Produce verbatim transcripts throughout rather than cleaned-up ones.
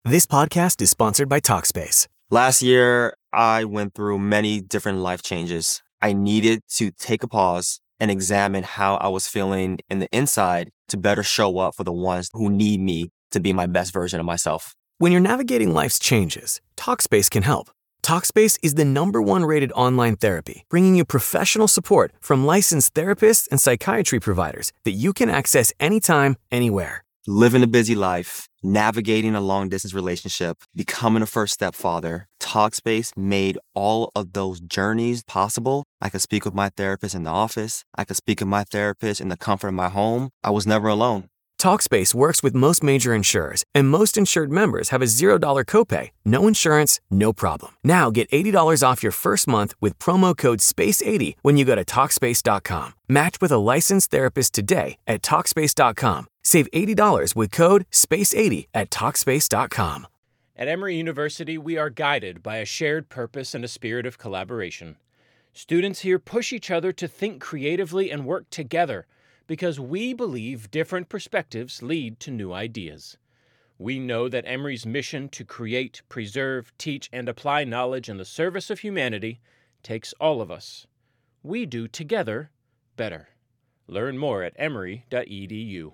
This podcast is sponsored by Talkspace. Last year, I went through many different life changes. I needed to take a pause and examine how I was feeling in the inside to better show up for the ones who need me to be my best version of myself. When you're navigating life's changes, Talkspace can help. Talkspace is the number one rated online therapy, bringing you professional support from licensed therapists and psychiatry providers that you can access anytime, anywhere. Living a busy life, navigating a long-distance relationship, becoming a first-step father, Talkspace made all of those journeys possible. I could speak with my therapist in the office. I could speak with my therapist in the comfort of my home. I was never alone. Talkspace works with most major insurers, and most insured members have a zero dollars copay. No insurance, no problem. Now get eighty dollars off your first month with promo code space eighty when you go to Talkspace dot com. Match with a licensed therapist today at Talkspace dot com. Save eighty dollars with code space eighty at Talkspace dot com. At Emory University, we are guided by a shared purpose and a spirit of collaboration. Students here push each other to think creatively and work together, because we believe different perspectives lead to new ideas. We know that Emory's mission to create, preserve, teach, and apply knowledge in the service of humanity takes all of us. We do together better. Learn more at emory dot e d u.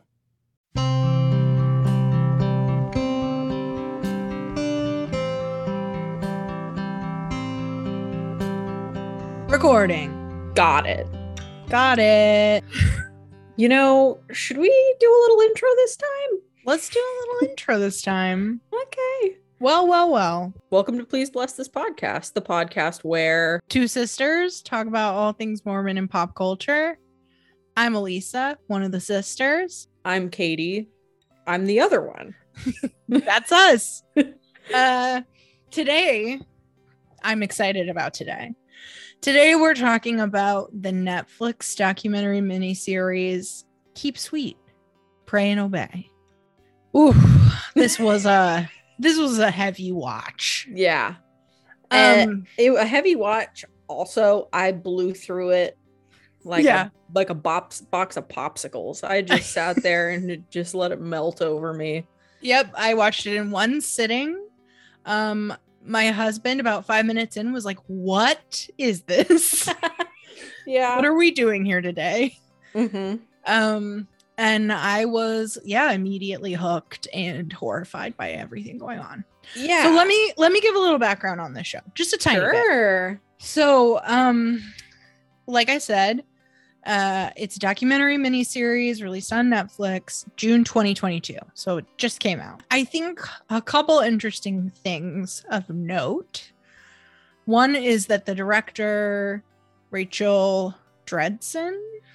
Recording. Got it. Got it. You know, should we do a little intro this time? Let's do a little intro this time. Okay. Well, well, well. Welcome to Please Bless This Podcast, the podcast where two sisters talk about all things Mormon and pop culture. I'm Elisa, one of the sisters. I'm Katie. I'm the other one. That's us. uh, today, I'm excited about today. Today, we're talking about the Netflix documentary miniseries, Keep Sweet, Pray and Obey. Ooh, this was a this was a heavy watch. Yeah. Um, it, a heavy watch. Also, I blew through it like yeah. a, like a box, box of popsicles. I just sat there and it just let it melt over me. Yep, I watched it in one sitting. Um. My husband, about five minutes in, was like, what is this? Yeah. What are we doing here today? Mm-hmm. Um, and I was, yeah, immediately hooked and horrified by everything going on. Yeah. So let me let me give a little background on this show. Just a tiny sure. bit. So, um, like I said, uh, it's a documentary miniseries released on Netflix, June twenty twenty-two. So it just came out. I think a couple interesting things of note. One is that the director, Rachel Dredson,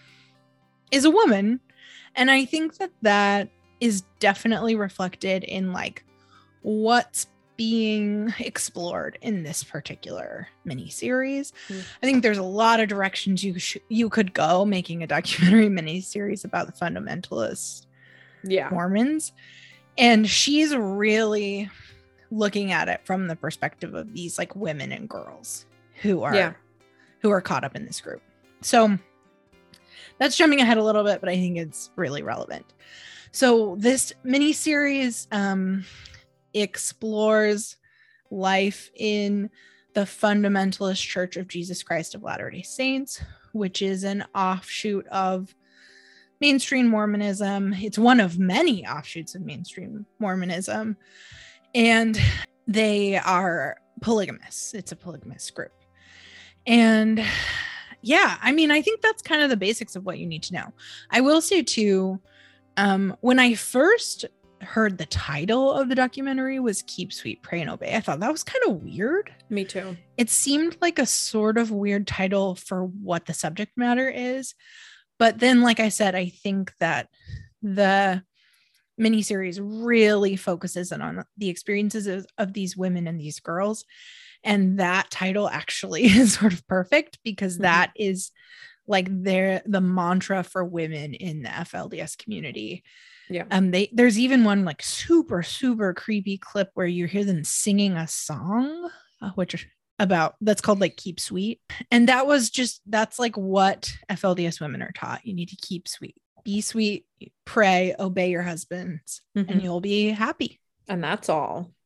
is a woman. And I think that that is definitely reflected in like what's being explored in this particular miniseries. Mm. I think there's a lot of directions you sh- you could go making a documentary miniseries about the fundamentalist yeah. Mormons. And she's really looking at it from the perspective of these like women and girls who are yeah. who are caught up in this group. So that's jumping ahead a little bit, but I think it's really relevant. So this miniseries um explores life in the Fundamentalist Church of Jesus Christ of Latter-day Saints, which is an offshoot of mainstream Mormonism. It's one of many offshoots of mainstream Mormonism, and they are polygamous. It's a polygamous group. And yeah, I mean, I think that's kind of the basics of what you need to know. I will say too, um, when I first heard the title of the documentary was Keep Sweet, Pray and Obey, I thought that was kind of weird. Me too. It seemed like a sort of weird title for what the subject matter is. But then, like I said, I think that the miniseries really focuses on the experiences of, of these women and these girls. And that title actually is sort of perfect because mm-hmm. that is like their the mantra for women in the F L D S community. Yeah. Um, they there's even one like super, super creepy clip where you hear them singing a song, uh, which about that's called like Keep Sweet. And that was just that's like what F L D S women are taught. You need to keep sweet, be sweet, pray, obey your husbands, mm-hmm. and you'll be happy. And that's all.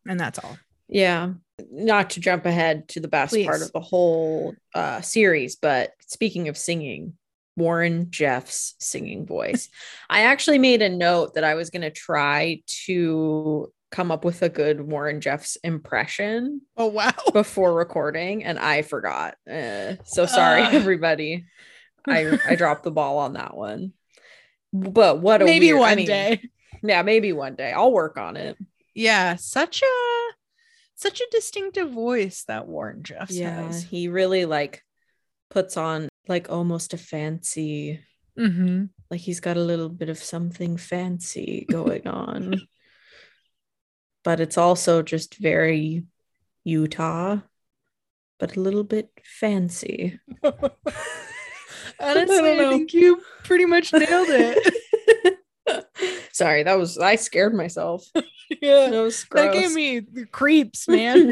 And that's all. Yeah. Not to jump ahead to the best Please. part of the whole uh, series, but speaking of singing, Warren Jeff's singing voice. I actually made a note that I was going to try to come up with a good Warren Jeff's impression. Oh, wow. Before recording, and I forgot. Uh, so sorry, Uh. everybody. I I dropped the ball on that one. But what a maybe weird, one I mean, day. Yeah, maybe one day. I'll work on it. Yeah, such a such a distinctive voice that Warren Jeffs Yeah, has. he really like puts on like almost a fancy, Mm-hmm. like he's got a little bit of something fancy going on. But it's also just very Utah, but a little bit fancy. Honestly, I I, don't know. think you pretty much nailed it. Sorry, that was I scared myself. Yeah, That was that gross. gave me the creeps, man.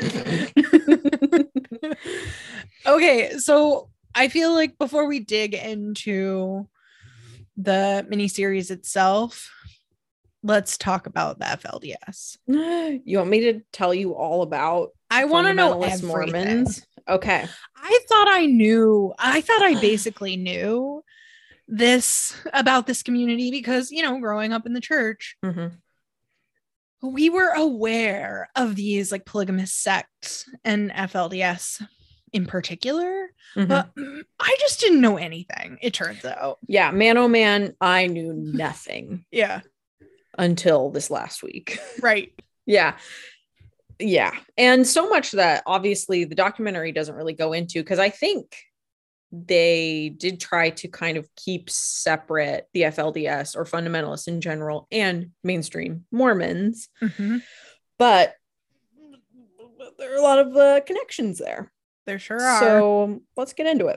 Okay, so I feel like before we dig into the miniseries itself, let's talk about the F L D S. You want me to tell you all about I want to know fundamentalist everything. Mormons? Okay. I thought I knew. I thought I basically knew this about this community because, you know, growing up in the church, Mm-hmm. we were aware of these like polygamous sects and F L D S in particular, Mm-hmm. but I just didn't know anything, it turns out. Yeah, man, oh man, I knew nothing Yeah. until this last week. Right. Yeah. Yeah. And so much that obviously the documentary doesn't really go into, because I think they did try to kind of keep separate the F L D S or fundamentalists in general and mainstream Mormons. Mm-hmm. But there are a lot of uh, connections there. There sure are. So let's get into it.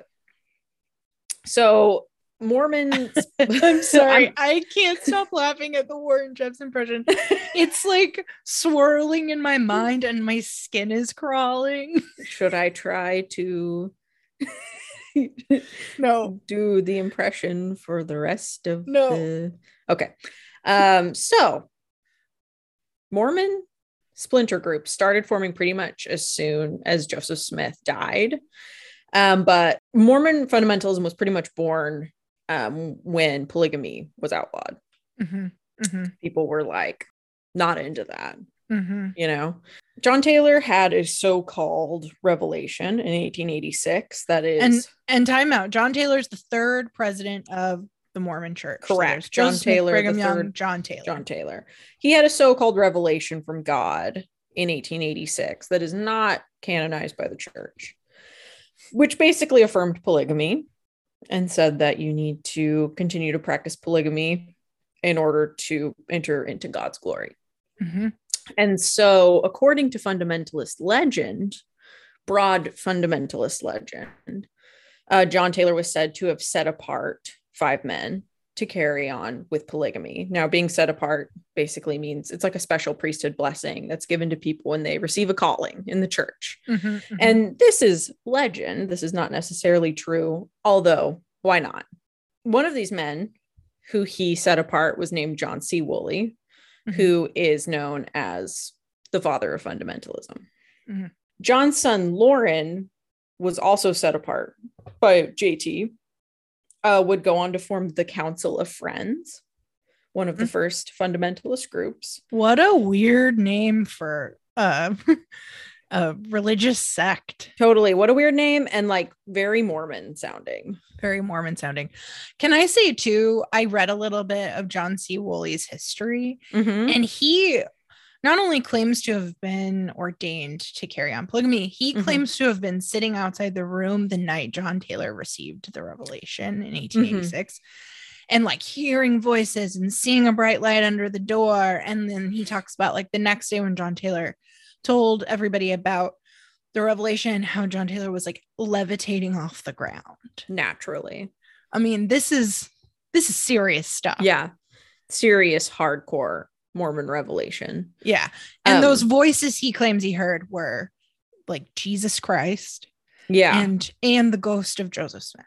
So Mormons. I'm sorry. I'm- I can't stop laughing at the Warren Jeffs impression. It's like swirling in my mind and my skin is crawling. Should I try to No. do the impression for the rest of No. the okay. Um, so Mormon splinter groups started forming pretty much as soon as Joseph Smith died. Um, but Mormon fundamentalism was pretty much born um, when polygamy was outlawed. Mm-hmm. Mm-hmm. People were like not into that. Mm-hmm. You know, John Taylor had a so-called revelation in eighteen eighty-six that is And and time out. John Taylor's the third president of the Mormon Church. So Correct. there's John Joseph Smith, Taylor, Brigham the Young, third- John Taylor. John Taylor. He had a so-called revelation from God in eighteen eighty-six that is not canonized by the church, which basically affirmed polygamy and said that you need to continue to practice polygamy in order to enter into God's glory. Mm-hmm. And so, according to fundamentalist legend, broad fundamentalist legend, uh, John Taylor was said to have set apart five men to carry on with polygamy. Now, being set apart basically means it's like a special priesthood blessing that's given to people when they receive a calling in the church. Mm-hmm. Mm-hmm. And this is legend. This is not necessarily true, although why not? One of these men who he set apart was named John C. Woolley, Mhm. who is known as the father of fundamentalism. Mhm. John's son, Lauren, was also set apart by J T, uh, would go on to form the Council of Friends, one of the Mhm. first fundamentalist groups. What a weird name for uh, a religious sect. Totally. What a weird name, and like very Mormon sounding. Very Mormon sounding. Can I say too, I read a little bit of John C. Woolley's history, Mm-hmm. and he not only claims to have been ordained to carry on polygamy, he Mhm. claims to have been sitting outside the room the night John Taylor received the revelation in eighteen eighty-six. And like hearing voices and seeing a bright light under the door. And then he talks about like the next day when John Taylor told everybody about the revelation, how John Taylor was like levitating off the ground. Naturally. I mean, this is this is serious stuff. Yeah. Serious, hardcore Mormon revelation. Yeah. And Um, those voices he claims he heard were like Jesus Christ Yeah. and and the ghost of Joseph Smith.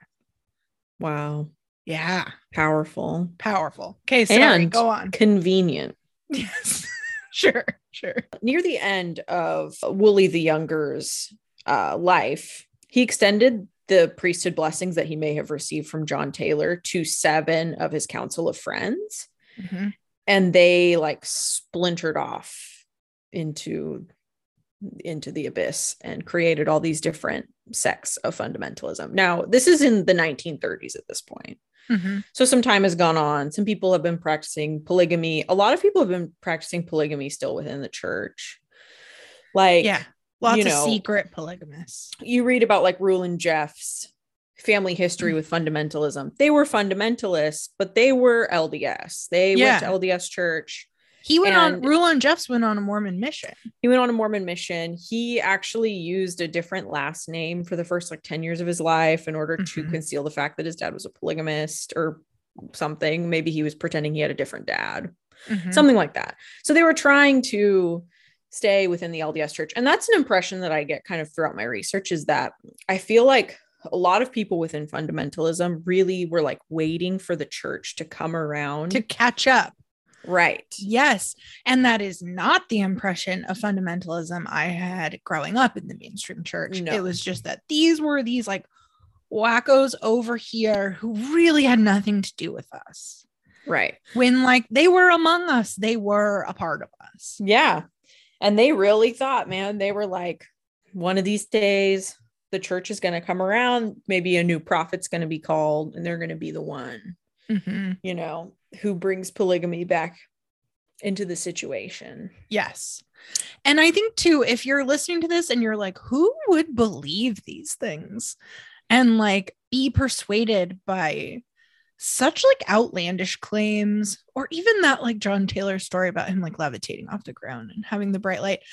Wow. Yeah. Powerful. Powerful. Okay, sorry, And go on. convenient. Yes. Sure, sure. Near the end of Woolley the Younger's uh, life, he extended the priesthood blessings that he may have received from John Taylor to seven of his council of friends. Mm-hmm. And they like splintered off into, into the abyss and created all these different sects of fundamentalism. Now, this is in the nineteen thirties at this point. Mm-hmm. So some time has gone on. Some people have been practicing polygamy. A lot of people have been practicing polygamy still within the church. Like, Yeah. Lots you of know, secret polygamists. you read about like Rulon Jeff's family history with fundamentalism. They were fundamentalists, but they were L D S. They Yeah. went to L D S church. He went on, And- Rulon Jeffs went on a Mormon mission. He went on a Mormon mission. He actually used a different last name for the first like ten years of his life in order to Mhm. conceal the fact that his dad was a polygamist or something. Maybe he was pretending he had a different dad, Mhm. something like that. So they were trying to stay within the L D S church. And that's an impression that I get kind of throughout my research, is that I feel like a lot of people within fundamentalism really were like waiting for the church to come around. To catch up. Right. Yes. And that is not the impression of fundamentalism I had growing up in the mainstream church. No. It was just that these were these like wackos over here who really had nothing to do with us. Right. When like they were among us, they were a part of us. Yeah. And they really thought, man, they were like, one of these days, the church is going to come around. Maybe a new prophet's going to be called, and they're going to be the one, Mm-hmm. you know, who brings polygamy back into the situation. Yes. And I think too, if you're listening to this and you're like, who would believe these things and like be persuaded by such like outlandish claims, or even that like John Taylor story about him like levitating off the ground and having the bright light,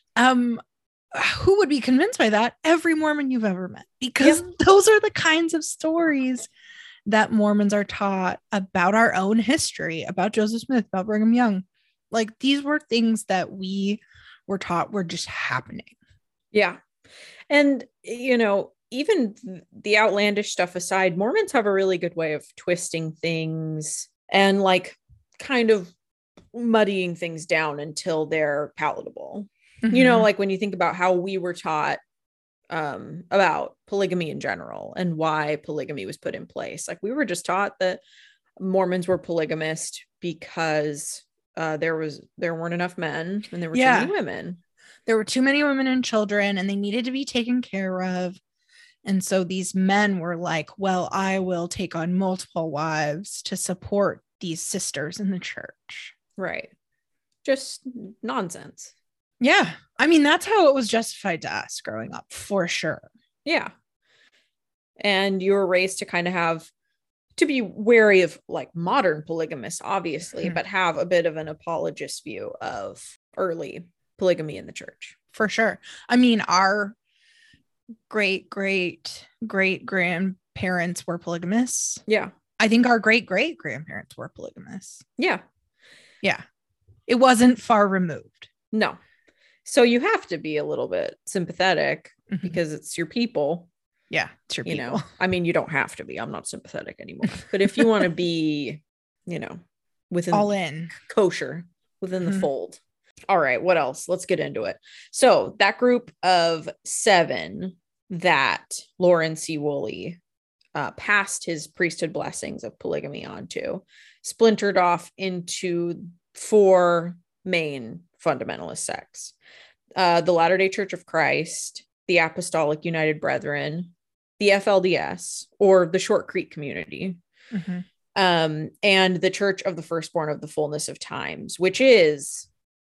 um who would be convinced by that? Every Mormon you've ever met, because Yep. those are the kinds of stories that Mormons are taught about our own history, about Joseph Smith, about Brigham Young. Like these were things that we were taught were just happening. Yeah. And, you know, even th- the outlandish stuff aside, Mormons have a really good way of twisting things and like kind of muddying things down until they're palatable. You know, Mhm. like when you think about how we were taught um, about polygamy in general and why polygamy was put in place. Like we were just taught that Mormons were polygamist because uh, there was there weren't enough men and there were Yeah. too many women. There were too many women and children and they needed to be taken care of. And so these men were like, well, I will take on multiple wives to support these sisters in the church. Right. Just nonsense. Yeah. I mean, that's how it was justified to us growing up, for sure. Yeah. And you were raised to kind of have to be wary of like modern polygamists, obviously, Mhm. but have a bit of an apologist view of early polygamy in the church. For sure. I mean, our great, great, great grandparents were polygamists. Yeah. I think our great, great grandparents were polygamists. Yeah. Yeah. It wasn't far removed. No. So you have to be a little bit sympathetic Mhm. because it's your people. Yeah. It's your You people. know, I mean, you don't have to be. I'm not sympathetic anymore. But if you want to be, you know, within All in. kosher, within the Mhm. fold. All right. What else? Let's get into it. So that group of seven that Lauren C. Woolley uh, passed his priesthood blessings of polygamy onto splintered off into four main fundamentalist sects. Uh, the Latter-day Church of Christ, the Apostolic United Brethren, the F L D S, or the Short Creek Community, Mhm. um, and the Church of the Firstborn of the Fullness of Times, which is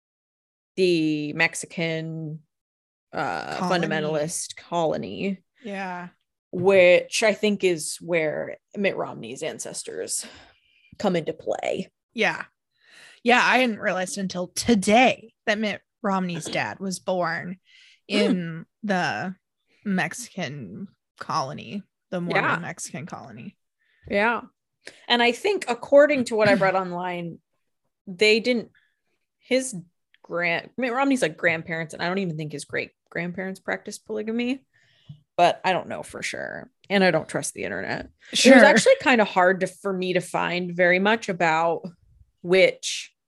the Mexican uh, Colony. fundamentalist colony, Yeah. which I think is where Mitt Romney's ancestors come into play. Yeah. Yeah. I didn't realize until today that Mitt Romney's dad was born in the Mexican colony, the Mormon Yeah. Mexican colony. Yeah. And I think according to what I've read online, they didn't, his grand, Mitt Romney's like grandparents, and I don't even think his great grandparents practiced polygamy, but I don't know for sure. And I don't trust the internet. It was actually kind of hard to, for me to find very much about which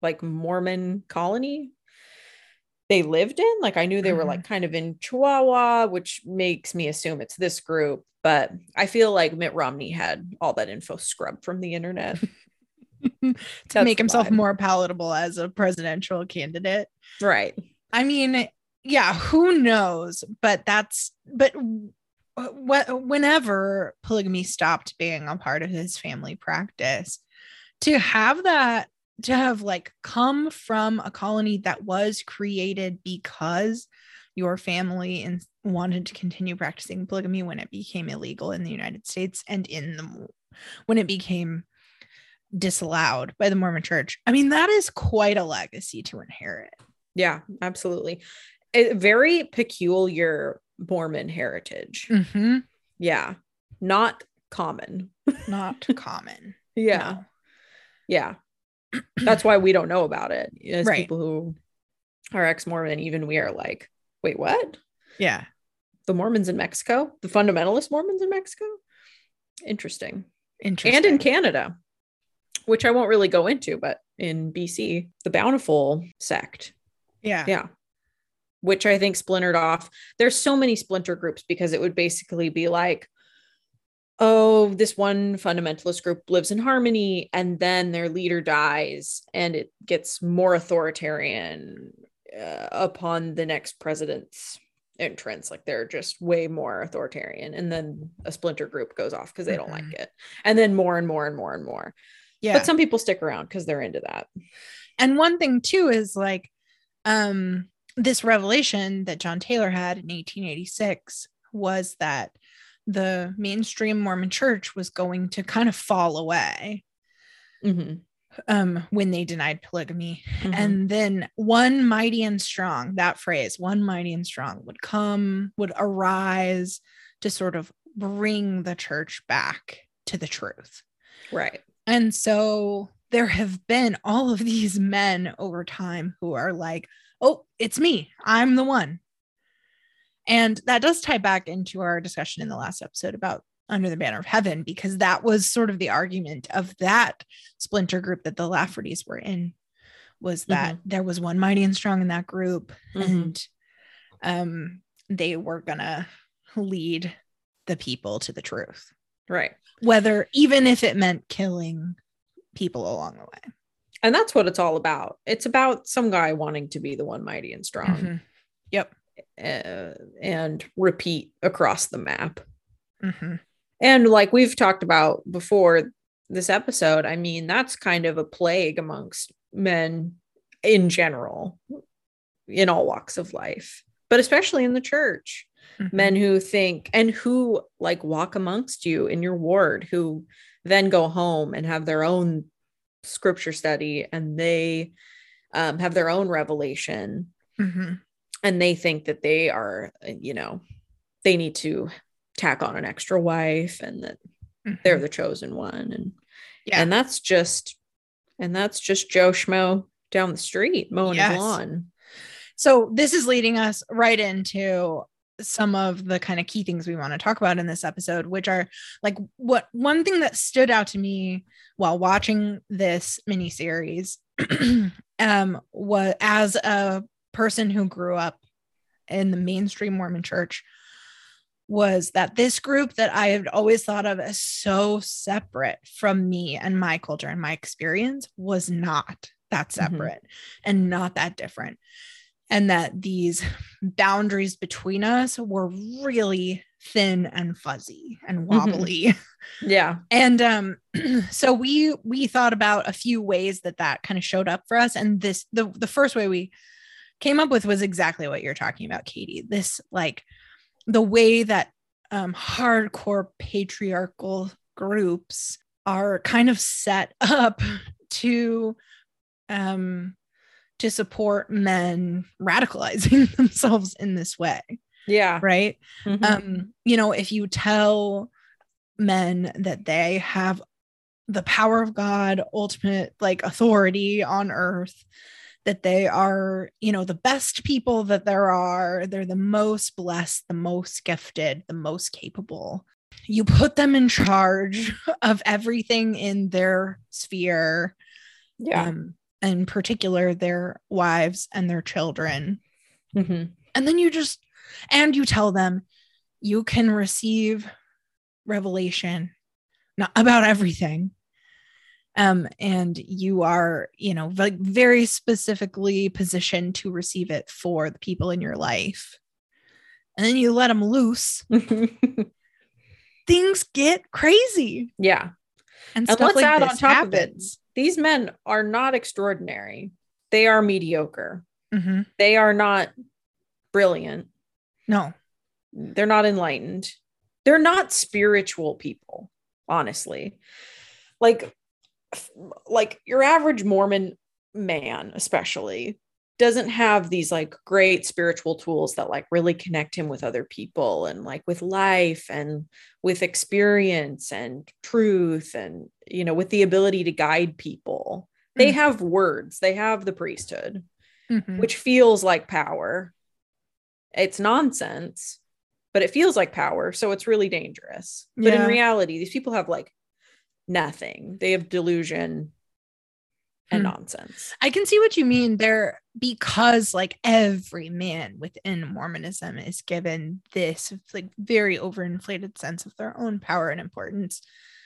like Mormon colony they lived in. Like I knew they were Mhm. like kind of in Chihuahua, which makes me assume it's this group, but I feel like Mitt Romney had all that info scrubbed from the internet. to That's make the himself vibe. more palatable as a presidential candidate. Right. I mean, yeah, who knows? But that's, but wh- whenever polygamy stopped being a part of his family practice, to have that, to have like come from a colony that was created because your family and wanted to continue practicing polygamy when it became illegal in the United States and in the, when it became disallowed by the Mormon Church. I mean, that is quite a legacy to inherit. Yeah, absolutely. A very peculiar Mormon heritage. Mm-hmm. Yeah. Not common. Not common. Yeah. No. Yeah. That's why we don't know about it. As Right. people who are ex-Mormon, even we are like, wait, what? Yeah. The Mormons in Mexico? The fundamentalist Mormons in Mexico? Interesting. Interesting. And in Canada, which I won't really go into, but in B C, the Bountiful sect. Yeah. Yeah. Which I think splintered off. There's so many splinter groups because it would basically be like, oh, this one fundamentalist group lives in harmony, and then their leader dies and it gets more authoritarian uh, upon the next president's entrance. Like they're just way more authoritarian. And then a splinter group goes off because they don't Mhm. like it. And then more and more and more and more. Yeah. But some people stick around because they're into that. And one thing too is like um this revelation that John Taylor had in eighteen eighty-six was that the mainstream Mormon church was going to kind of fall away Mm-hmm. um when they denied polygamy. Mm-hmm. And then one mighty and strong, that phrase, one mighty and strong, would come, would arise to sort of bring the church back to the truth. Right. And so there have been all of these men over time who are like, oh, it's me. I'm the one. And that does tie back into our discussion in the last episode about Under the Banner of Heaven, because that was sort of the argument of that splinter group that the Laffertys were in, was that Mhm. there was one mighty and strong in that group. Mhm. And um, they were going to lead the people to the truth. Right. Whether, even if it meant killing people along the way. And that's what it's all about. It's about some guy wanting to be the one mighty and strong. Mhm. Yep. Uh, and repeat across the map. Mm-hmm. And like we've talked about before this episode, I mean, that's kind of a plague amongst men in general, in all walks of life, but especially in the church. Mm-hmm. Men who think and who like walk amongst you in your ward, who then go home and have their own scripture study, and they um, have their own revelation. Mm-hmm. And they think that they are, you know, they need to tack on an extra wife and that Mm-hmm. they're the chosen one. And Yeah. and that's just, and that's just Joe Schmo down the street mowing Yes. his lawn. So this is leading us right into some of the kind of key things we want to talk about in this episode, which are like what one thing that stood out to me while watching this miniseries um, was as a person who grew up in the mainstream Mormon church, was that this group that I had always thought of as so separate from me and my culture and my experience was not that separate mm-hmm. and not that different. And that these boundaries between us were really thin and fuzzy and wobbly. Mm-hmm. Yeah. And um, so we we thought about a few ways that that kind of showed up for us. And this the the first way we came up with was exactly what you're talking about, Katie. This like the way that um, hardcore patriarchal groups are kind of set up to um, to support men radicalizing themselves in this way. Yeah. Right. Mm-hmm. Um, you know, if you tell men that they have the power of God, ultimate like authority on earth, that they are, you know, the best people that there are, they're the most blessed, the most gifted, the most capable. You put them in charge of everything in their sphere. Yeah. Um, in particular their wives and their children. Mm-hmm. And then you just, and you tell them you can receive revelation not about everything. Um, and you are, you know, like very specifically positioned to receive it for the people in your life. And then you let them loose. Things get crazy. Yeah. And, And stuff let's like add this on top happens. of it, these men are not extraordinary. They are mediocre. Mm-hmm. They are not brilliant. No. They're not enlightened. They're not spiritual people, honestly. Like, like your average Mormon man, especially, doesn't have these like great spiritual tools that like really connect him with other people and like with life and with experience and truth and, you know, with the ability to guide people. They Mm-hmm. have words. They have the priesthood, Mm-hmm. which feels like power. It's nonsense, but it feels like power. So it's really dangerous. But in Yeah. reality, these people have like nothing. They have delusion and Hmm. nonsense. I can see what you mean there, because like every man within Mormonism is given this like very overinflated sense of their own power and importance.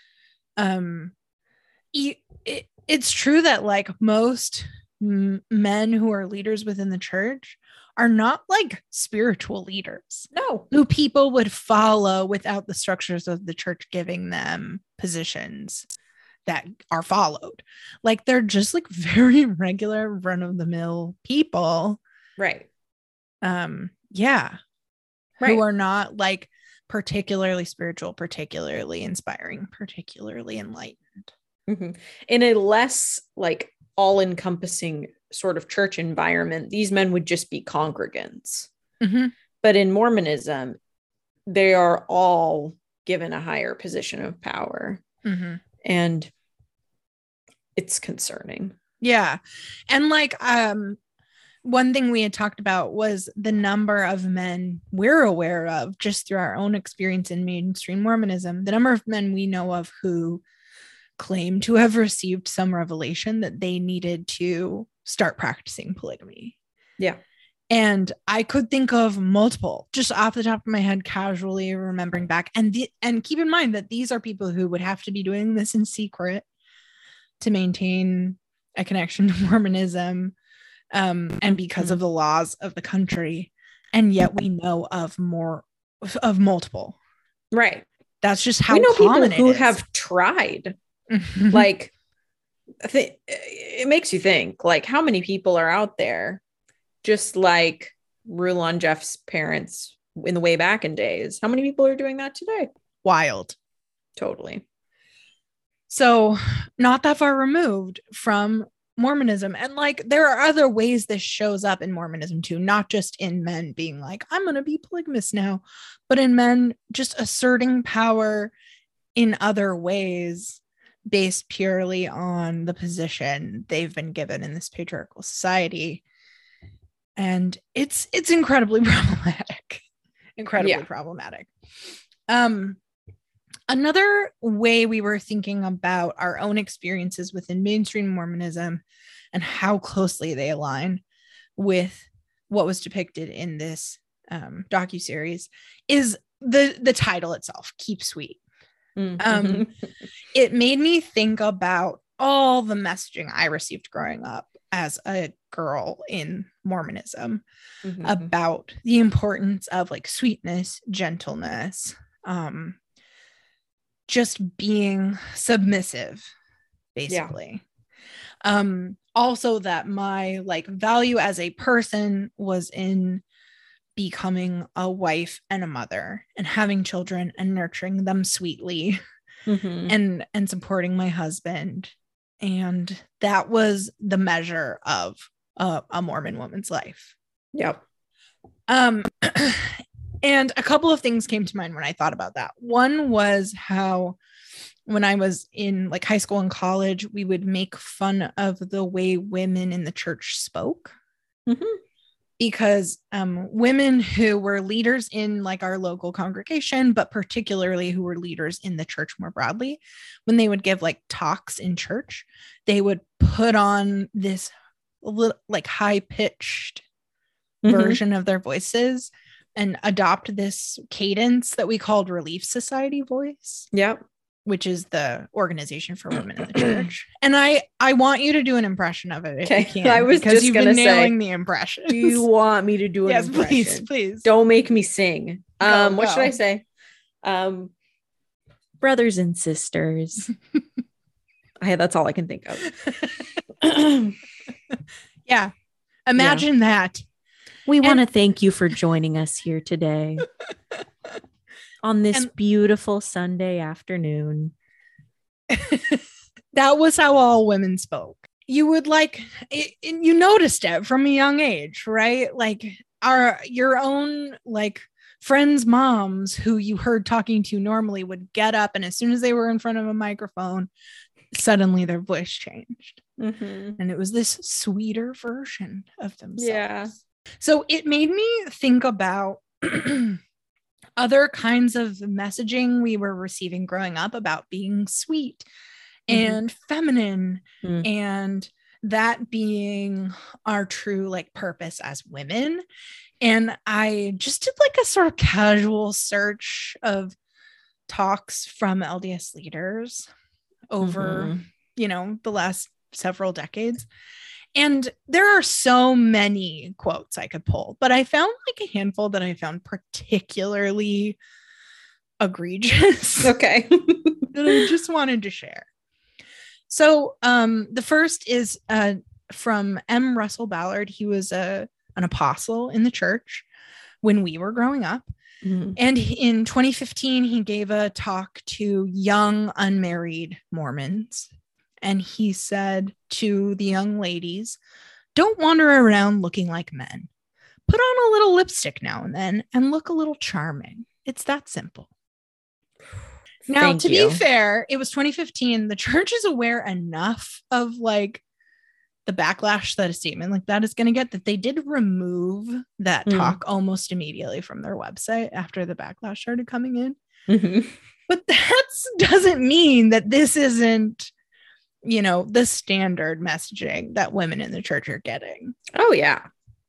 Um, it, it, it's true that like most m- men who are leaders within the church are not like spiritual leaders No. who people would follow without the structures of the church giving them positions that are followed. Like they're just like very regular run-of-the-mill people. Right. Um, yeah. Right. Who are not like particularly spiritual, particularly inspiring, particularly enlightened. Mm-hmm. In a less like all-encompassing sort of church environment, these men would just be congregants. Mm-hmm. But in Mormonism, they are all given a higher position of power. Mm-hmm. And it's concerning. Yeah. And like um one thing we had talked about was the number of men we're aware of just through our own experience in mainstream Mormonism, the number of men we know of who claim to have received some revelation that they needed to start practicing polygamy. Yeah. And I could think of multiple just off the top of my head, casually remembering back. And the, and keep in mind that these are people who would have to be doing this in secret to maintain a connection to Mormonism, um, and because Mm-hmm. of the laws of the country. And yet we know of more of multiple. Right. That's just how we know people common who it is. have tried. Mhm. Like, I thi- it makes you think, like, how many people are out there just like Rulon Jeff's parents in the way back in days? How many people are doing that today? Wild. Totally. So not that far removed from Mormonism. And like there are other ways this shows up in Mormonism too, not just in men being like, I'm going to be polygamous now, but in men just asserting power in other ways based purely on the position they've been given in this patriarchal society. And it's it's incredibly problematic. Incredibly Yeah. problematic. Um Another way we were thinking about our own experiences within mainstream Mormonism and how closely they align with what was depicted in this um, docuseries is the the title itself, Keep Sweet. Mm-hmm. Um, it made me think about all the messaging I received growing up as a girl in Mormonism Mm-hmm. about the importance of like sweetness, gentleness, um, just being submissive, basically. Yeah. Um, also that my like value as a person was in becoming a wife and a mother and having children and nurturing them sweetly Mm-hmm. and and supporting my husband. And that was the measure of a, a Mormon woman's life. Yep. Um, and a couple of things came to mind when I thought about that. One was how when I was in like high school and college, we would make fun of the way women in the church spoke. Mm-hmm. because um, women who were leaders in like our local congregation, but particularly who were leaders in the church more broadly, when they would give like talks in church, they would put on this little, like high pitched mm-hmm. version of their voices and adopt this cadence that we called Relief Society voice. Yep. Which is the organization for women in the church. And I, I want you to do an impression of it if okay. you can. I was because just you've gonna been say, nailing the impression. Do you want me to do an yes, impression? please, please. Don't make me sing. Go, um, what go. should I say? Um, brothers and sisters. I, that's all I can think of. yeah. Imagine yeah. that. We want to thank you for joining us here today on this and- beautiful Sunday afternoon. That was how all women spoke. You would like it, you noticed it from a young age, right? Like our your own like friends' moms who you heard talking to normally would get up, and as soon as they were in front of a microphone, suddenly their voice changed. Mm-hmm. And it was this sweeter version of themselves. Yeah. So it made me think about other kinds of messaging we were receiving growing up about being sweet mm-hmm. and feminine mm. and that being our true like purpose as women. And I just did like a sort of casual search of talks from L D S leaders over, mm-hmm. you know, the last several decades. And there are so many quotes I could pull, but I found like a handful that I found particularly egregious. Okay. That I just wanted to share. So um, the first is uh, from M. Russell Ballard. He was a, an apostle in the church when we were growing up. Mm-hmm. And in twenty fifteen, he gave a talk to young unmarried Mormons. And he said to the young ladies, don't wander around looking like men. Put on a little lipstick now and then and look a little charming. It's that simple. Now, Thank to you. be fair, it was twenty fifteen. The church is aware enough of like the backlash that a statement like that is going to get that they did remove that mm. talk almost immediately from their website after the backlash started coming in. Mm-hmm. But that doesn't mean that this isn't, you know, the standard messaging that women in the church are getting. Oh, yeah.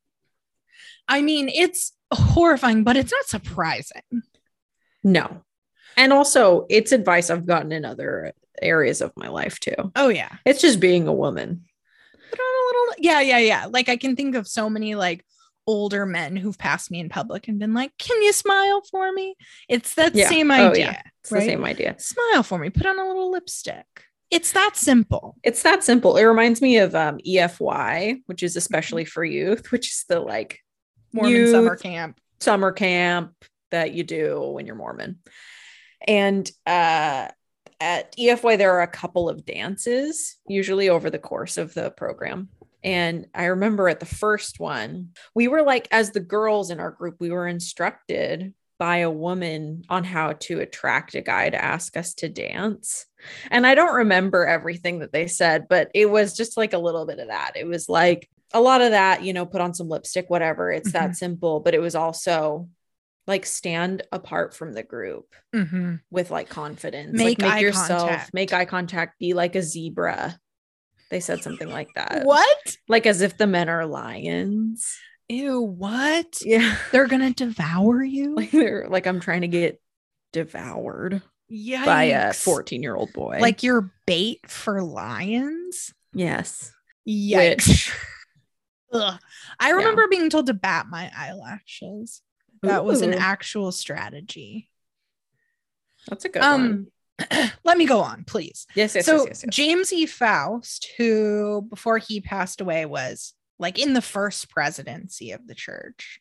I mean, it's horrifying, but it's not surprising. No. And also, it's advice I've gotten in other areas of my life, too. Oh, yeah. It's just being a woman. Put on a little, yeah, yeah, yeah. Like, I can think of so many, like, older men who've passed me in public and been like, can you smile for me? It's that yeah. same idea. Oh, yeah. It's right? the same idea. Smile for me. Put on a little lipstick. It's that simple. It's that simple. It reminds me of um, E F Y, which is especially for youth, which is the like Mormon youth summer camp. Summer camp that you do when you're Mormon. And uh, at E F Y, there are a couple of dances, usually over the course of the program. And I remember at the first one, we were like, as the girls in our group, we were instructed by a woman on how to attract a guy to ask us to dance. And I don't remember everything that they said, but it was just like a little bit of that. It was like a lot of that, you know, put on some lipstick, whatever. It's mm-hmm. that simple, but it was also like stand apart from the group mm-hmm. with like confidence, make, like, make eye yourself, contact. make eye contact, be like a zebra. They said something like that. What? Like as if the men are lions. Ew, what? Yeah. They're going to devour you? Like they're like, I'm trying to get devoured Yikes. by a fourteen year old boy. Like you're bait for lions? Yes. Yikes. Which, Ugh. I remember yeah. being told to bat my eyelashes. That Ooh. was an actual strategy. That's a good um, one. Let me go on, please. Yes, yes, so yes, yes, yes. James E. Faust, who before he passed away was like in the first presidency of the church,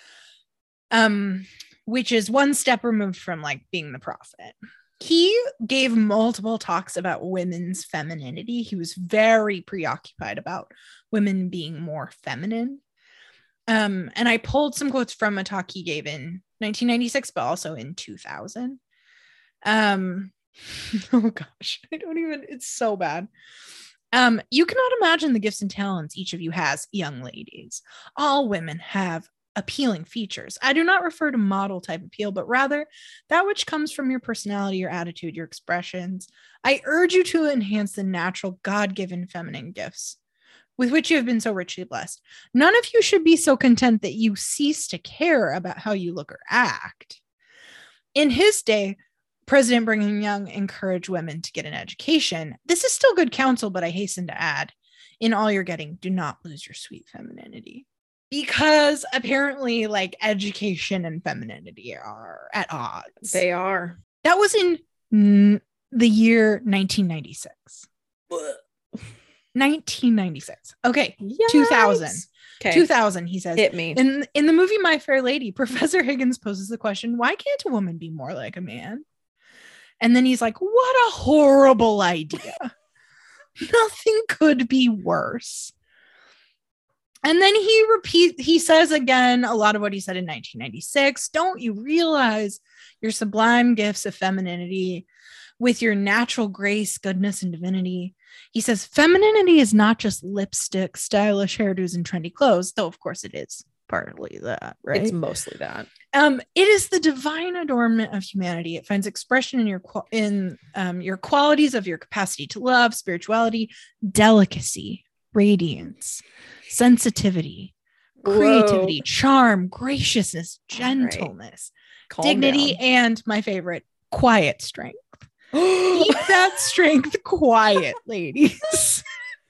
um, which is one step removed from like being the prophet. He gave multiple talks about women's femininity. He was very preoccupied about women being more feminine. Um, and I pulled some quotes from a talk he gave in nineteen ninety-six, but also in two thousand. Um, oh gosh, I don't even, it's so bad. Um, you cannot imagine the gifts and talents each of you has, young ladies. All women have appealing features. I do not refer to model type appeal, but rather that which comes from your personality, your attitude, your expressions. I urge you to enhance the natural God-given feminine gifts with which you have been so richly blessed. None of you should be so content that you cease to care about how you look or act. In his day, President Brigham Young encouraged women to get an education. This is still good counsel, but I hasten to add, in all you're getting, do not lose your sweet femininity. Because apparently, like, education and femininity are at odds. They are. That was in n- the year nineteen ninety-six. nineteen ninety-six. Okay. Yikes. two thousand. Okay. two thousand, he says. Hit me. In, in the movie My Fair Lady, Professor Higgins poses the question, why can't a woman be more like a man? And then he's like, what a horrible idea. Nothing could be worse. And then he repeats, he says again a lot of what he said in nineteen ninety-six. Don't you realize your sublime gifts of femininity with your natural grace, goodness, and divinity? He says, femininity is not just lipstick, stylish hairdos, and trendy clothes, though of course it is partly that, right? It's mostly that. Um, it is the divine adornment of humanity. It finds expression in your in um, your qualities of your capacity to love, spirituality, delicacy, radiance, sensitivity, creativity, Whoa. charm, graciousness, gentleness, right. dignity, down. And my favorite, quiet strength. Keep that strength quiet, ladies.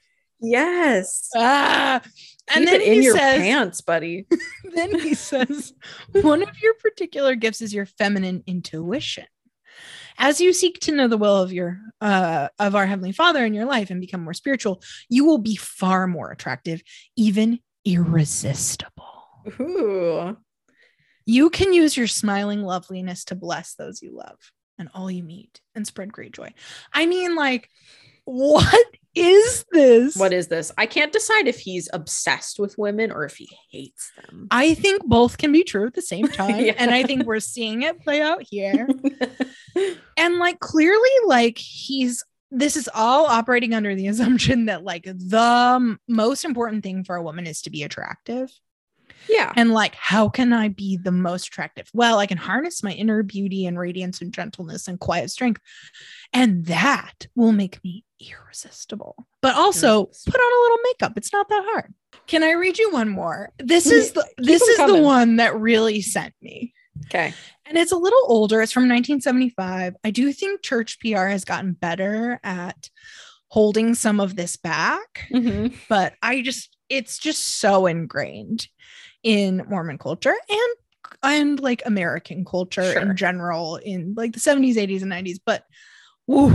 Yes. Ah, and Keep then it in he your says, pants, buddy. Then he says, one of your particular gifts is your feminine intuition. As you seek to know the will of your uh, of our Heavenly Father in your life and become more spiritual, you will be far more attractive, even irresistible. Ooh. You can use your smiling loveliness to bless those you love and all you meet and spread great joy. I mean, like, what is this? What is this? I can't decide if he's obsessed with women or if he hates them. I think both can be true at the same time. Yeah. And I think we're seeing it play out here. And like, clearly, like, he's, this is all operating under the assumption that like the m- most important thing for a woman is to be attractive. Yeah. And like, how can I be the most attractive? Well, I can harness my inner beauty and radiance and gentleness and quiet strength. And that will make me irresistible. But also Irresistible. put on a little makeup. It's not that hard. Can I read you one more? This is the Keep this them is the coming. one that really sent me. Okay. And it's a little older. It's from nineteen seventy-five. I do think church P R has gotten better at holding some of this back, Mm-hmm. but I just, it's just so ingrained in Mormon culture and and like American culture Sure. in general in like the seventies, eighties, and nineties. But woo,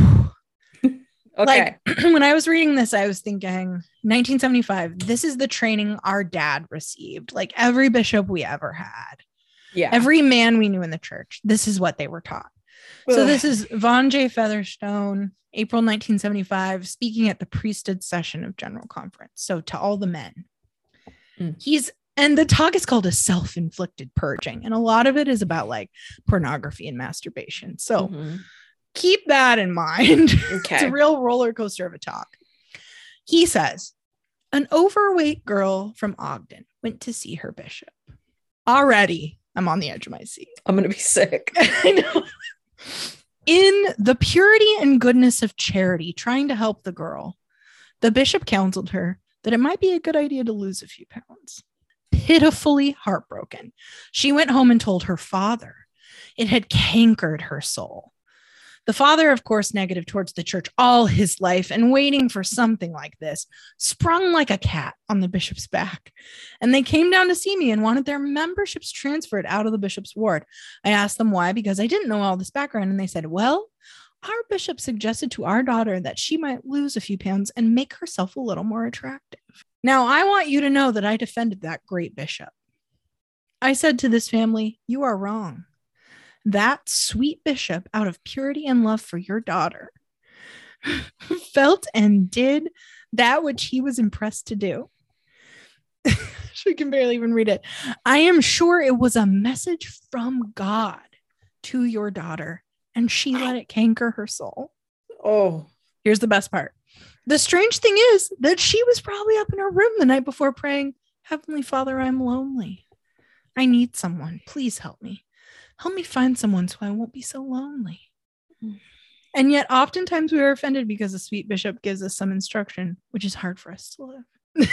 Okay. like when I was reading this, I was thinking nineteen seventy-five, this is the training our dad received. Like every bishop we ever had, yeah. every man we knew in the church, this is what they were taught. So Ugh. this is Vaughn J. Featherstone, April nineteen seventy-five, speaking at the priesthood session of General Conference. So to all the men, Mm. he's, and the talk is called a self-inflicted purging. And a lot of it is about like pornography and masturbation. So Mhm. keep that in mind. Okay. It's a real roller coaster of a talk. He says, an overweight girl from Ogden went to see her bishop. Already, I'm on the edge of my seat. I'm gonna be sick. I know. In the purity and goodness of charity, trying to help the girl, the bishop counseled her that it might be a good idea to lose a few pounds. Pitifully heartbroken, she went home and told her father. It had cankered her soul. The father, of course, negative towards the church all his life and waiting for something like this, sprung like a cat on the bishop's back. And they came down to see me and wanted their memberships transferred out of the bishop's ward. I asked them why, because I didn't know all this background. And they said, well, our bishop suggested to our daughter that she might lose a few pounds and make herself a little more attractive. Now, I want you to know that I defended that great bishop. I said to this family, you are wrong. That sweet bishop, out of purity and love for your daughter, felt and did that which he was impressed to do. She can barely even read it. I am sure it was a message from God to your daughter, and she let it canker her soul. Oh, Here's the best part. The strange thing is that she was probably up in her room the night before praying, Heavenly Father, I'm lonely. I need someone. Please help me. Help me find someone so I won't be so lonely. And yet oftentimes we are offended because the sweet bishop gives us some instruction, which is hard for us to live.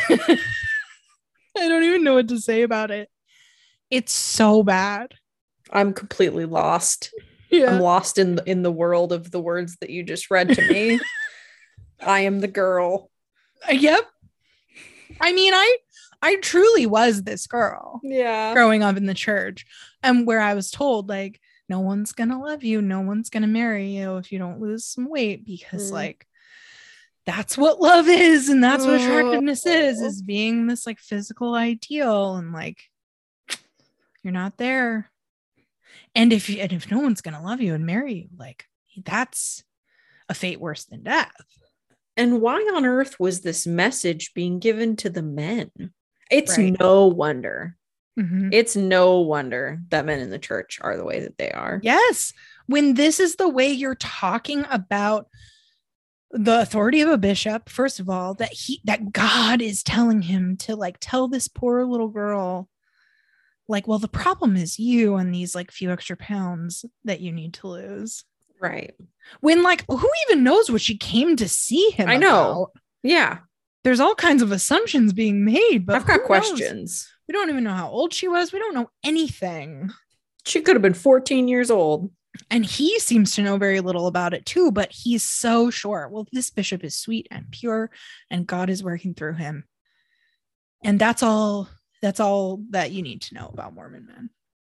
I don't even know what to say about it. It's so bad. I'm completely lost. Yeah. I'm lost in the, in the world of the words that you just read to me. I am the girl. Uh, yep. I mean, I I truly was this girl. Yeah. Growing up in the church, and where I was told, like, no one's gonna love you, no one's gonna marry you if you don't lose some weight, because mm. like that's what love is, and that's what attractiveness is, is being this like physical ideal, and like you're not there. And if you, and if no one's gonna love you and marry you, like that's a fate worse than death. And why on earth was this message being given to the men? It's right. no wonder. Mm-hmm. It's no wonder that men in the church are the way that they are. Yes. When this is the way you're talking about the authority of a bishop, first of all, that he, that God is telling him to like tell this poor little girl, like, well, the problem is you and these like few extra pounds that you need to lose. Right. When like, who even knows what she came to see him I know. About? Yeah. There's all kinds of assumptions being made, but I've got questions. Knows? We don't even know how old she was. We don't know anything. She could have been fourteen years old. And he seems to know very little about it too, but he's so sure. Well, this bishop is sweet and pure, and God is working through him. And that's all, that's all that you need to know about Mormon men.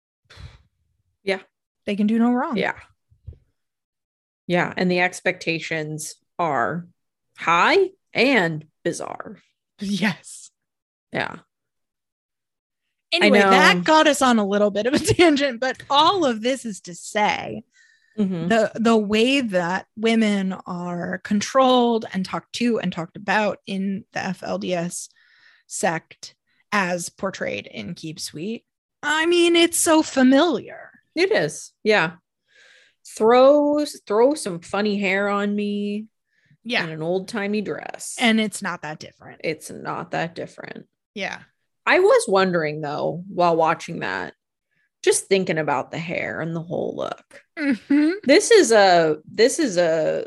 Yeah. They can do no wrong. Yeah. Yeah. And the expectations are high and bizarre. Yes. Yeah. Anyway, that got us on a little bit of a tangent, but all of this is to say mm-hmm. the, the way that women are controlled and talked to and talked about in the F L D S sect as portrayed in Keep Sweet. I mean, it's so familiar. It is. Yeah. Throw, throw some funny hair on me. Yeah. In an old timey dress. And it's not that different. It's not that different. Yeah. I was wondering though, while watching that, just thinking about the hair and the whole look. Mm-hmm. This is a, this is a,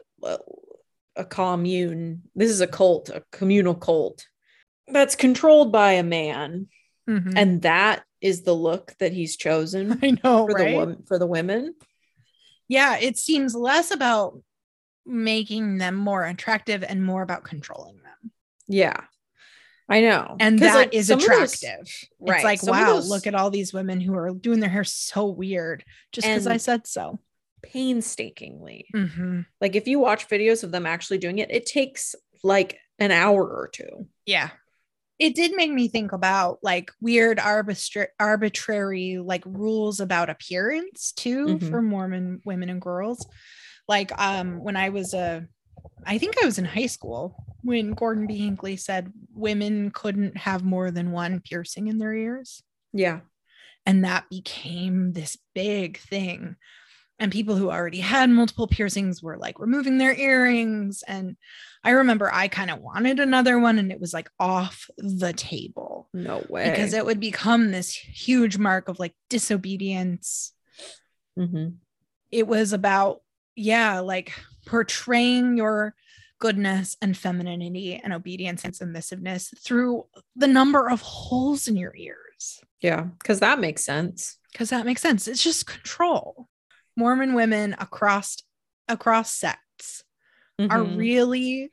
a commune. This is a cult, a communal cult that's controlled by a man. Mm-hmm. And that is the look that he's chosen. I know, for right? the for the women. Yeah. It seems less about making them more attractive and more about controlling them. Yeah. I know. And that like, is attractive. Those, right. It's like, some wow, those, look at all these women who are doing their hair so weird just because I said so. Painstakingly. Mm-hmm. Like if you watch videos of them actually doing it, it takes like an hour or two. Yeah. It did make me think about like weird arbitra- arbitrary like rules about appearance too mm-hmm. for Mormon women and girls. Like um, when I was a, I think I was in high school when Gordon B. Hinckley said women couldn't have more than one piercing in their ears. Yeah. And that became this big thing. And people who already had multiple piercings were like removing their earrings. And I remember I kind of wanted another one and it was like off the table. No way. Because it would become this huge mark of like disobedience. Mm-hmm. It was about, yeah, like portraying your goodness and femininity and obedience and submissiveness through the number of holes in your ears. Yeah, because that makes sense. Because that makes sense. It's just control. Mormon women across across sects mm-hmm. are really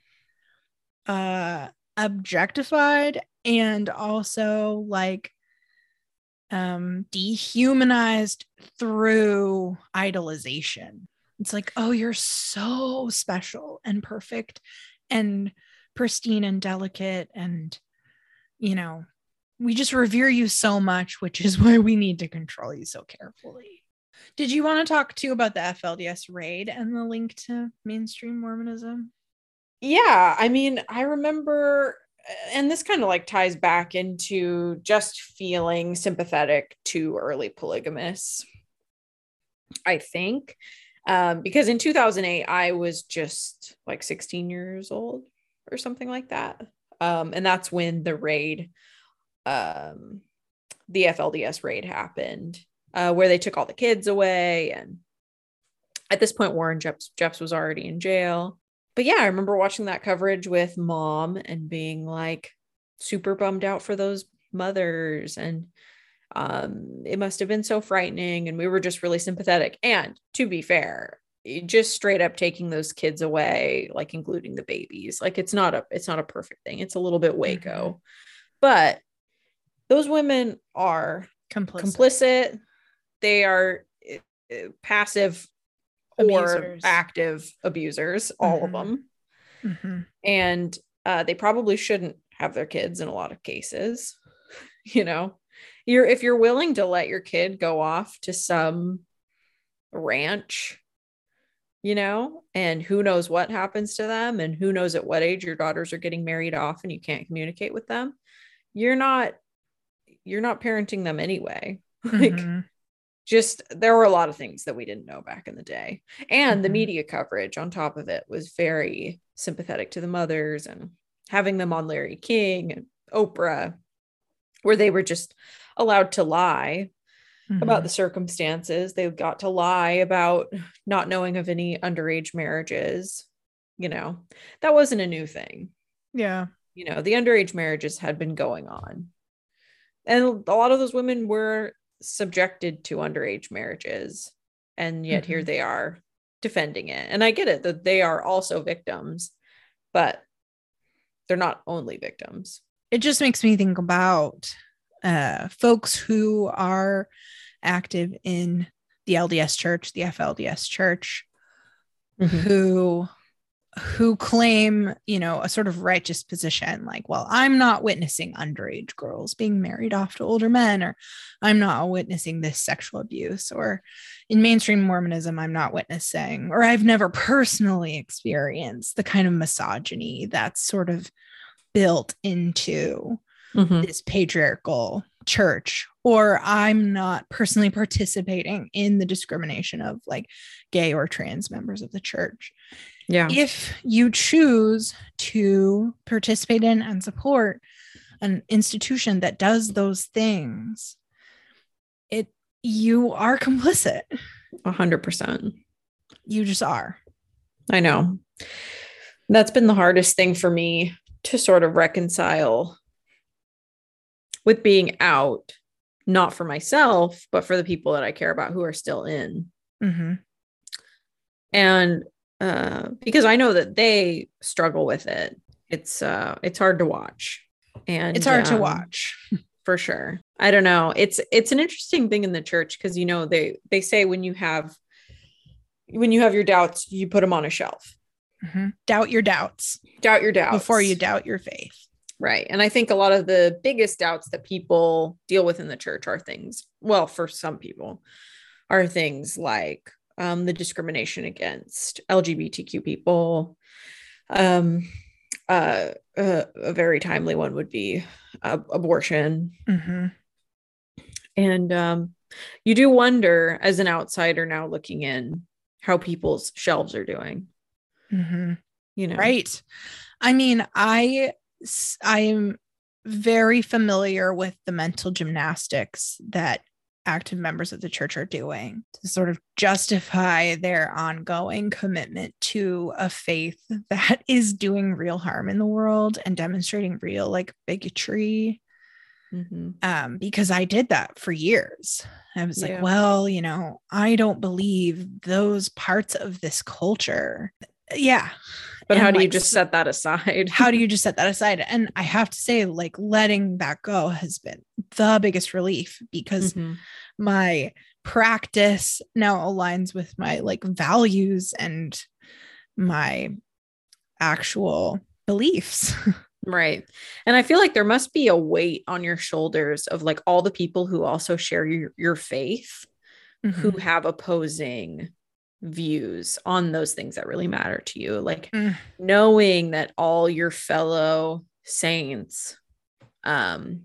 uh, objectified and also like um, dehumanized through idolization. It's like, oh, you're so special and perfect and pristine and delicate. And, you know, we just revere you so much, which is why we need to control you so carefully. Did you want to talk too about the F L D S raid and the link to mainstream Mormonism? Yeah. I mean, I remember, and this kind of like ties back into just feeling sympathetic to early polygamists, I think. Um, because in two thousand eight, I was just like sixteen years old. or something like that. Um, and that's when the raid, um, the F L D S raid happened, uh, where they took all the kids away. And at this point, Warren Jeffs, Jeffs was already in jail. But yeah, I remember watching that coverage with mom and being like super bummed out for those mothers. And um, it must have been so frightening. And we were just really sympathetic. And to be fair, just straight up taking those kids away, like including the babies, like it's not a, it's not a perfect thing. It's a little bit Waco, mm-hmm. but those women are complicit. complicit. They are uh, passive abusers. Or active abusers, all mm-hmm. of them. Mm-hmm. And uh, they probably shouldn't have their kids in a lot of cases. You know, you're, if you're willing to let your kid go off to some ranch, you know, and who knows what happens to them, and who knows at what age your daughters are getting married off and you can't communicate with them, you're not, you're not parenting them anyway. Like, mm-hmm. just, there were a lot of things that we didn't know back in the day. And mm-hmm. the media coverage on top of it was very sympathetic to the mothers, and having them on Larry King and Oprah, where they were just allowed to lie mm-hmm. about the circumstances. They got to lie about not knowing of any underage marriages. You know, that wasn't a new thing. Yeah. You know, the underage marriages had been going on. And a lot of those women were subjected to underage marriages. And yet mm-hmm. here they are defending it. And I get it that they are also victims, but they're not only victims. It just makes me think about uh, folks who are active in the L D S church, the F L D S church, mm-hmm. who who claim, you know, a sort of righteous position, like, well, I'm not witnessing underage girls being married off to older men, or I'm not witnessing this sexual abuse, or in mainstream Mormonism, I'm not witnessing, or I've never personally experienced the kind of misogyny that's sort of built into mm-hmm. this patriarchal church, or I'm not personally participating in the discrimination of like gay or trans members of the church. Yeah. If you choose to participate in and support an institution that does those things, it you are complicit. A hundred percent. You just are. I know. That's been the hardest thing for me to sort of reconcile with being out, not for myself, but for the people that I care about who are still in. Mm-hmm. And uh, because I know that they struggle with it. It's uh, it's hard to watch. And it's hard um, to watch. For sure. I don't know. It's it's an interesting thing in the church, because, you know, they they say when you have when you have your doubts, you put them on a shelf. Mm-hmm. Doubt your doubts. Doubt your doubts. Before you doubt your faith. Right. And I think a lot of the biggest doubts that people deal with in the church are things, well, for some people, are things like um, the discrimination against L G B T Q people. Um, uh, uh, a very timely one would be uh, abortion. Mm-hmm. And um, you do wonder, as an outsider now looking in, how people's shelves are doing. Mm-hmm. You know, right. I mean, I, I am very familiar with the mental gymnastics that active members of the church are doing to sort of justify their ongoing commitment to a faith that is doing real harm in the world and demonstrating real like bigotry. Mm-hmm. Um, because I did that for years. I was yeah. like, well, you know, I don't believe those parts of this culture. Yeah. But and how do like, you just set that aside? How do you just set that aside? And I have to say, like, letting that go has been the biggest relief, because mm-hmm. my practice now aligns with my like values and my actual beliefs. Right. And I feel like there must be a weight on your shoulders of like all the people who also share your, your faith, mm-hmm. who have opposing views on those things that really matter to you. Like mm. knowing that all your fellow saints um,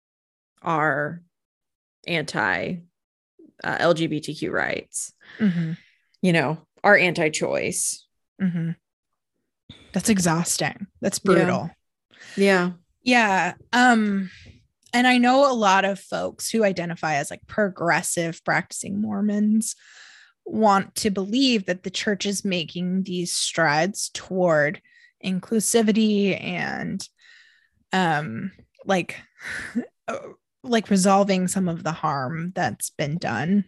are anti uh, L G B T Q rights, mm-hmm. you know, are anti-choice. Mm-hmm. That's exhausting. That's brutal. Yeah. Yeah. Um, and I know a lot of folks who identify as like progressive practicing Mormons want to believe that the church is making these strides toward inclusivity and um like like resolving some of the harm that's been done.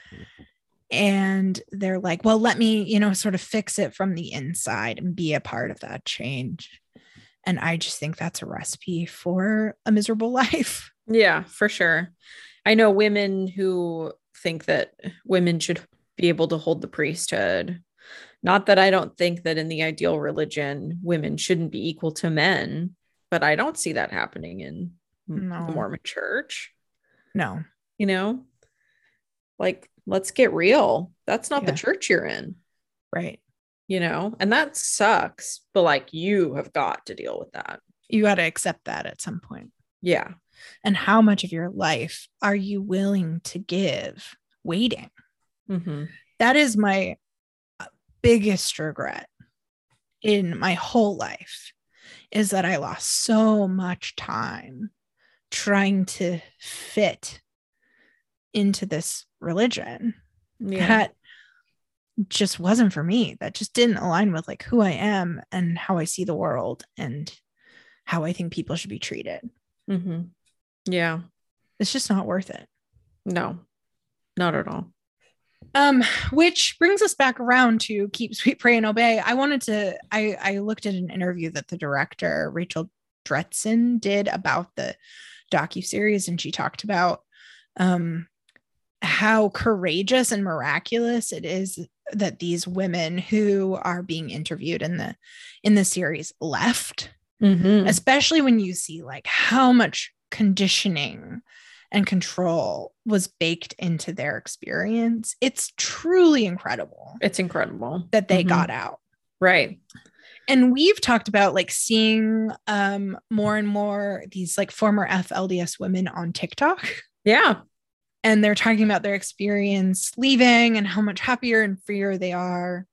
And they're like, well, let me, you know, sort of fix it from the inside and be a part of that change. And I just think that's a recipe for a miserable life. Yeah, for sure. I know women who think that women should be able to hold the priesthood. Not that I don't think that in the ideal religion, women shouldn't be equal to men, but I don't see that happening in No. the Mormon church. No. You know, like, let's get real. That's not Yeah. the church you're in. Right. You know, and that sucks, but like, you have got to deal with that. You got to accept that at some point. Yeah. And how much of your life are you willing to give waiting? Mm-hmm. That is my biggest regret in my whole life, is that I lost so much time trying to fit into this religion Yeah. that just wasn't for me. That just didn't align with like who I am and how I see the world and how I think people should be treated. Mm-hmm. Yeah. It's just not worth it. No, not at all. Um, which brings us back around to Keep Sweet, Pray, and Obey. I wanted to, I, I looked at an interview that the director, Rachel Dretson, did about the docuseries, and she talked about um, how courageous and miraculous it is that these women who are being interviewed in the in the series left, Mm-hmm. especially when you see like how much conditioning and control was baked into their experience. It's truly incredible. It's incredible that they mm-hmm. got out. Right. And we've talked about like seeing um, more and more these like former F L D S women on TikTok. Yeah. And they're talking about their experience leaving and how much happier and freer they are.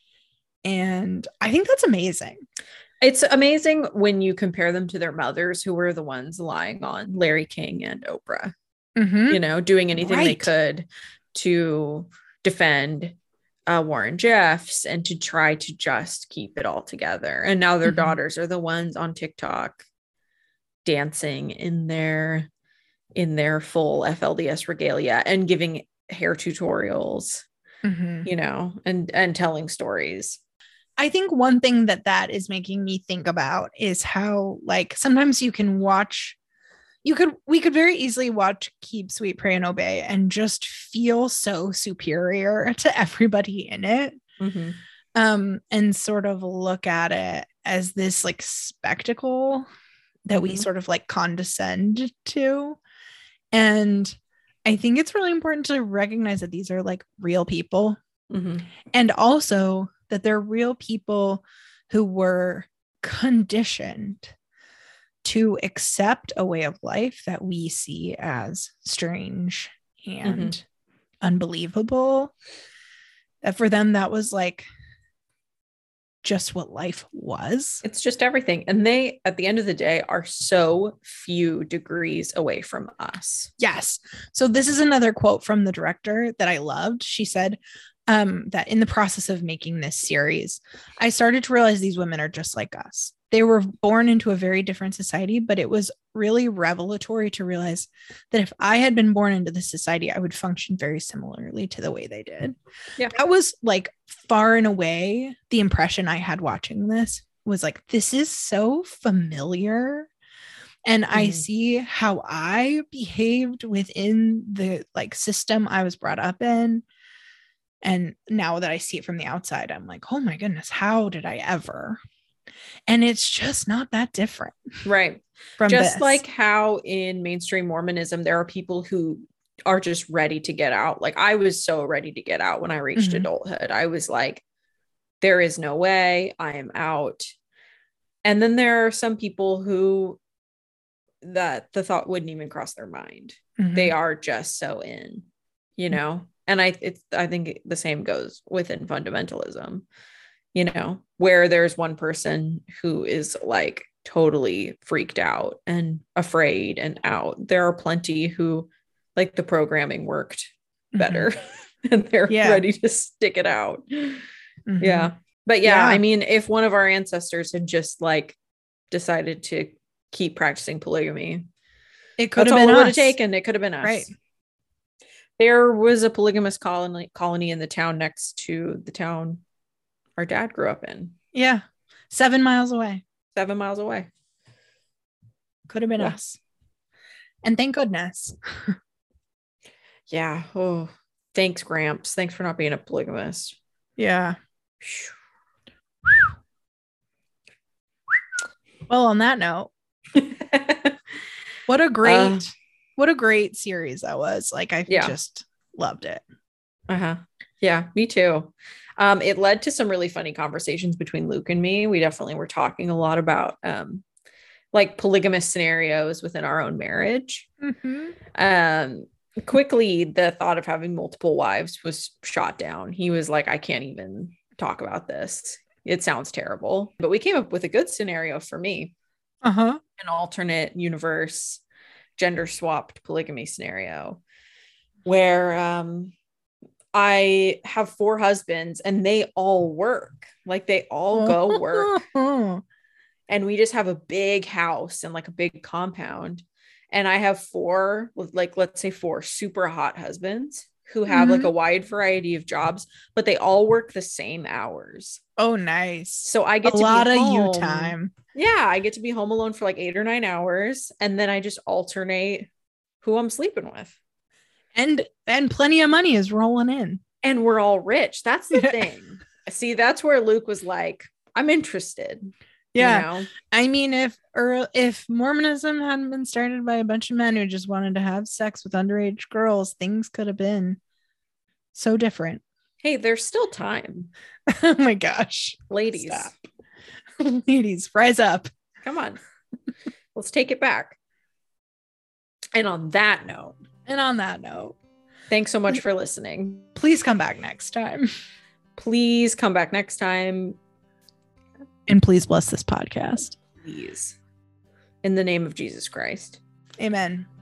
And I think that's amazing. It's amazing when you compare them to their mothers, who were the ones lying on Larry King and Oprah, mm-hmm. you know, doing anything right. they could to defend uh, Warren Jeffs and to try to just keep it all together. And now their mm-hmm. daughters are the ones on TikTok dancing in their in their full F L D S regalia and giving hair tutorials, mm-hmm. you know, and and telling stories. I think one thing that that is making me think about is how, like, sometimes you can watch, you could, we could very easily watch Keep Sweet, Pray, and Obey and just feel so superior to everybody in it. Mm-hmm. Um, and sort of look at it as this like spectacle that mm-hmm. we sort of like condescend to. And I think it's really important to recognize that these are like real people. Mm-hmm. And also that they're real people who were conditioned to accept a way of life that we see as strange and mm-hmm. unbelievable. That for them, that was like just what life was. It's just everything. And they, at the end of the day, are so few degrees away from us. Yes. So this is another quote from the director that I loved. She said, Um, that in the process of making this series, I started to realize these women are just like us. They were born into a very different society, but it was really revelatory to realize that if I had been born into this society, I would function very similarly to the way they did. Yeah. That was like far and away the impression I had watching this, was like, this is so familiar. And mm. I see how I behaved within the like system I was brought up in. And now that I see it from the outside, I'm like, oh my goodness, how did I ever? And it's just not that different. Right. From just this. like how in mainstream Mormonism, there are people who are just ready to get out. Like I was so ready to get out when I reached mm-hmm. adulthood. I was like, there is no way I am out. And then there are some people who that the thought wouldn't even cross their mind. Mm-hmm. They are just so in, you know? And I, it's, I think the same goes within fundamentalism. you know, where there's one person who is like totally freaked out and afraid and out. There are plenty who like the programming worked better mm-hmm. and they're yeah. ready to stick it out. Mm-hmm. Yeah. But yeah, yeah, I mean, if one of our ancestors had just like decided to keep practicing polygamy, it could have been it would us. have taken. It could have been us. Right. There was a polygamous colony colony in the town next to the town our dad grew up in. Yeah. Seven miles away. Seven miles away. Could have been yeah. us. And thank goodness. Yeah. Oh, thanks, Gramps. Thanks for not being a polygamist. Yeah. Well, on that note, what a great, uh, what a great series that was. Like, I yeah. just loved it. Uh-huh. Yeah, me too. Um, it led to some really funny conversations between Luke and me. We definitely were talking a lot about um, like polygamous scenarios within our own marriage. Mm-hmm. Um, quickly, the thought of having multiple wives was shot down. He was like, I can't even talk about this. It sounds terrible. But we came up with a good scenario for me. Uh-huh. An alternate universe, gender swapped polygamy scenario where um, I have four husbands and they all work. Like they all go work. And we just have a big house and like a big compound. And I have four, like, let's say four super hot husbands who have mm-hmm. like a wide variety of jobs, but they all work the same hours. Oh, nice. So I get a to lot be of home. you time. Yeah. I get to be home alone for like eight or nine hours. And then I just alternate who I'm sleeping with. And, and plenty of money is rolling in. And we're all rich. That's the thing. See, that's where Luke was like, I'm interested. Yeah. You know? I mean, if or if Mormonism hadn't been started by a bunch of men who just wanted to have sex with underage girls, things could have been so different. Hey, there's still time. Oh my gosh. Ladies. Stop. Ladies, rise up. Come on. Let's take it back. And on that note. And on that note. Thanks so much for listening. Please come back next time. Please come back next time. And please bless this podcast. Please. In the name of Jesus Christ. Amen.